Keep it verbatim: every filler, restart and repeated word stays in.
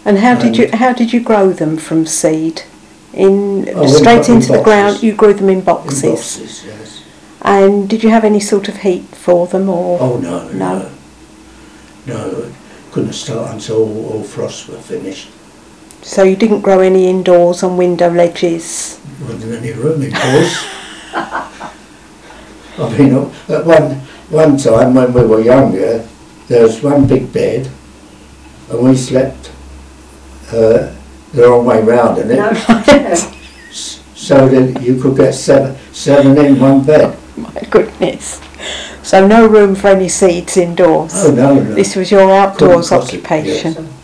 And how did you how did you grow them from seed? In Oh, straight in, into in the ground? boxes. You grew them in boxes. In boxes, yes. And did you have any sort of heat for them, or? Oh no, no, no, no. Couldn't start until all, all frosts were finished. So you didn't grow any indoors on window ledges? Wasn't any room indoors. I mean, at one one time when we were younger, there was one big bed, and we slept uh, the wrong way round in it, No. so that you could get seven seven in one bed. My goodness. So no room for any seeds indoors? Oh no, no. This was your outdoors Couldn't possibly, occupation? yes.